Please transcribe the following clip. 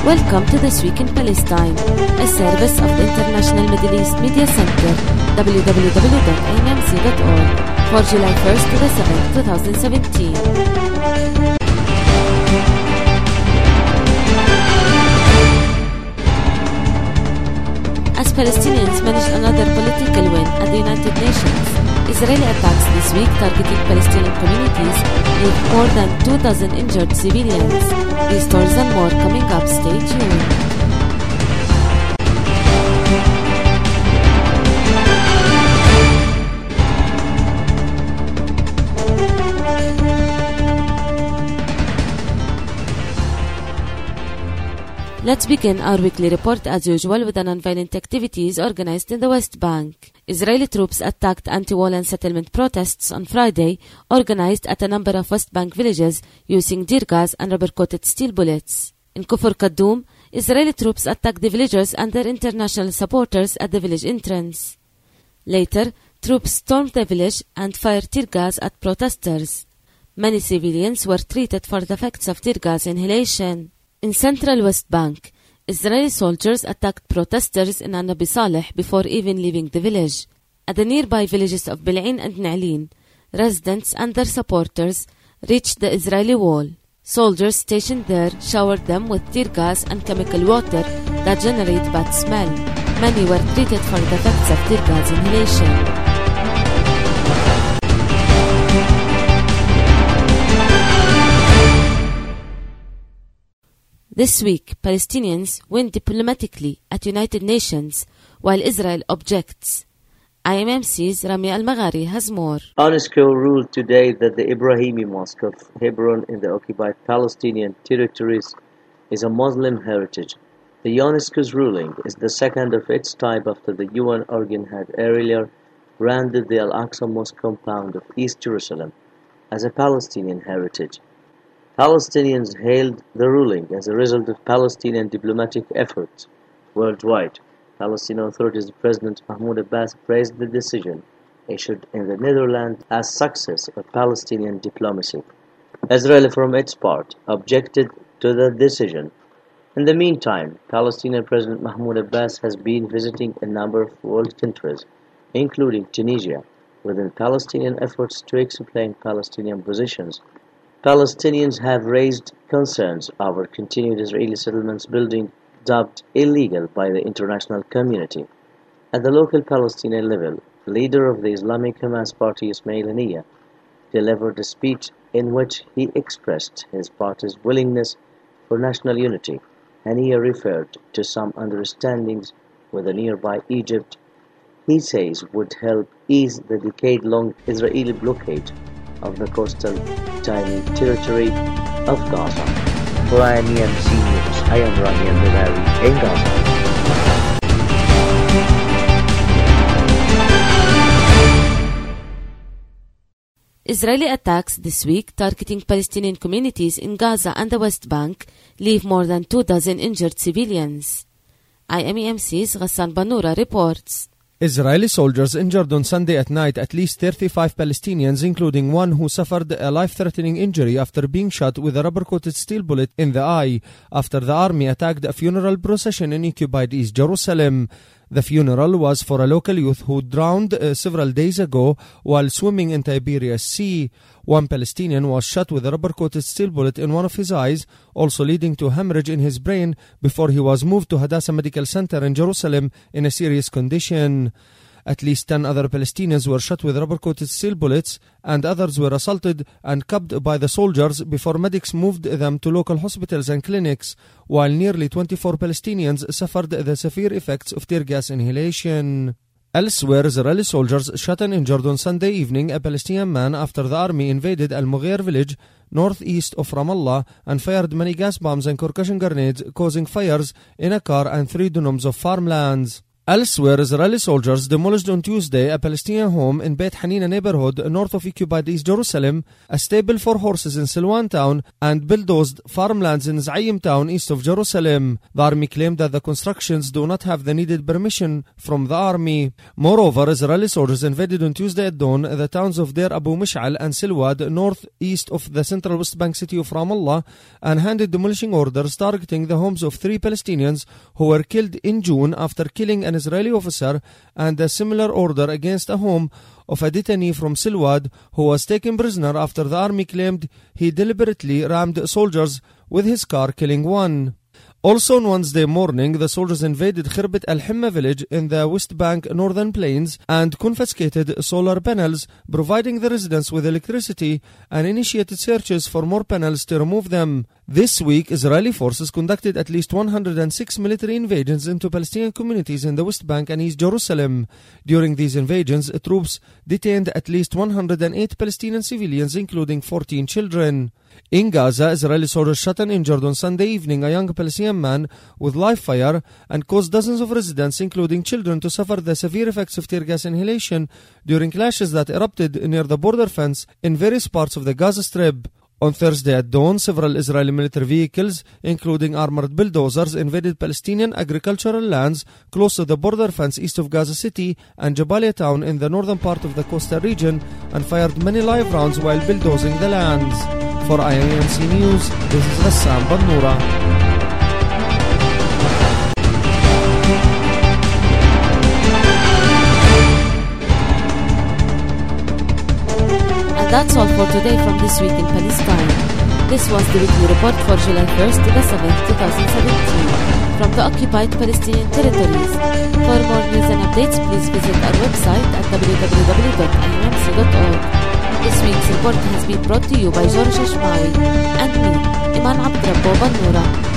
Welcome to This Week in Palestine, a service of the International Middle East Media Center, www.imc.org, for July 1st to the 7th, 2017. As Palestinians managed another political win at the United Nations, Israeli attacks this week targeting Palestinian communities leave more than 2,000 injured civilians. These stories and more coming up. Stay tuned. Let's begin our weekly report as usual with the nonviolent activities organized in the West Bank. Israeli troops attacked anti-wall and settlement protests on Friday, organized at a number of West Bank villages using tear gas and rubber-coated steel bullets. In Kufr Kaddoum, Israeli troops attacked the villagers and their international supporters at the village entrance. Later, troops stormed the village and fired tear gas at protesters. Many civilians were treated for the effects of tear gas inhalation. In central West Bank, Israeli soldiers attacked protesters in Nabi Saleh before even leaving the village. At the nearby villages of Bil'in and Na'lin, residents and their supporters reached the Israeli wall. Soldiers stationed there showered them with tear gas and chemical water that generate bad smell. Many were treated for the effects of tear gas inhalation. This week, Palestinians win diplomatically at United Nations, while Israel objects. IMMC's Rami Al-Maghari has more. UNESCO ruled today that the Ibrahimi Mosque of Hebron in the occupied Palestinian territories is a Muslim heritage. The UNESCO's ruling is the second of its type after the UN organ had earlier branded the Al-Aqsa Mosque compound of East Jerusalem as a Palestinian heritage. Palestinians hailed the ruling as a result of Palestinian diplomatic efforts worldwide. Palestinian Authority's President Mahmoud Abbas praised the decision issued in the Netherlands as success of Palestinian diplomacy. Israel, from its part, objected to the decision. In the meantime, Palestinian President Mahmoud Abbas has been visiting a number of world countries, including Tunisia, within Palestinian efforts to explain Palestinian positions. Palestinians have raised concerns over continued Israeli settlements building, dubbed illegal by the international community. At the local Palestinian level, leader of the Islamic Hamas Party Ismail Haniyeh delivered a speech in which he expressed his party's willingness for national unity. Haniyeh referred to some understandings with the nearby Egypt he says would help ease the decade-long Israeli blockade of the coastal tiny territory of Gaza. For IMC News, I am Rami Al-Maghari in Gaza. Israeli attacks this week targeting Palestinian communities in Gaza and the West Bank leave more than 24 injured civilians. IMEMC's Ghassan Banura reports. Israeli soldiers injured on Sunday at night at least 35 Palestinians, including one who suffered a life-threatening injury after being shot with a rubber-coated steel bullet in the eye after the army attacked a funeral procession in occupied East Jerusalem. The funeral was for a local youth who drowned several days ago while swimming in Tiberias Sea. One Palestinian was shot with a rubber-coated steel bullet in one of his eyes, also leading to hemorrhage in his brain before he was moved to Hadassah Medical Center in Jerusalem in a serious condition. At least 10 other Palestinians were shot with rubber-coated steel bullets, and others were assaulted and cuffed by the soldiers before medics moved them to local hospitals and clinics, while nearly 24 Palestinians suffered the severe effects of tear gas inhalation. Elsewhere, Israeli soldiers shot and injured on Sunday evening a Palestinian man after the army invaded Al-Mughair village northeast of Ramallah and fired many gas bombs and concussion grenades, causing fires in a car and 3 dunums of farmlands. Elsewhere, Israeli soldiers demolished on Tuesday a Palestinian home in Beit Hanina neighborhood north of occupied East Jerusalem, a stable for horses in Silwan town, and bulldozed farmlands in Zayim town east of Jerusalem. The army claimed that the constructions do not have the needed permission from the army. Moreover, Israeli soldiers invaded on Tuesday at dawn the towns of Deir Abu Mish'al and Silwad northeast of the central West Bank city of Ramallah and handed demolishing orders targeting the homes of 3 Palestinians who were killed in June after killing an Israeli officer, and a similar order against a home of a detainee from Silwad who was taken prisoner after the army claimed he deliberately rammed soldiers with his car, killing one. Also on Wednesday morning, the soldiers invaded Khirbet al-Himma village in the West Bank northern plains and confiscated solar panels, providing the residents with electricity, and initiated searches for more panels to remove them. This week, Israeli forces conducted at least 106 military invasions into Palestinian communities in the West Bank and East Jerusalem. During these invasions, troops detained at least 108 Palestinian civilians, including 14 children. In Gaza, Israeli soldiers shot and injured on Sunday evening a young Palestinian man with live fire and caused dozens of residents, including children, to suffer the severe effects of tear gas inhalation during clashes that erupted near the border fence in various parts of the Gaza Strip. On Thursday at dawn, several Israeli military vehicles, including armored bulldozers, invaded Palestinian agricultural lands close to the border fence east of Gaza City and Jabalia town in the northern part of the coastal region and fired many live rounds while bulldozing the lands. For IAMC News, this is Rassam Bannoura. And that's all for today from This Week in Palestine. This was the weekly report for July 1st to the 7th, 2017 from the occupied Palestinian territories. For more news and updates, please visit our website at www.imc.org. This week's report has been brought to you by George Ashmawi and me, Iman Abdrabbo Bannoura.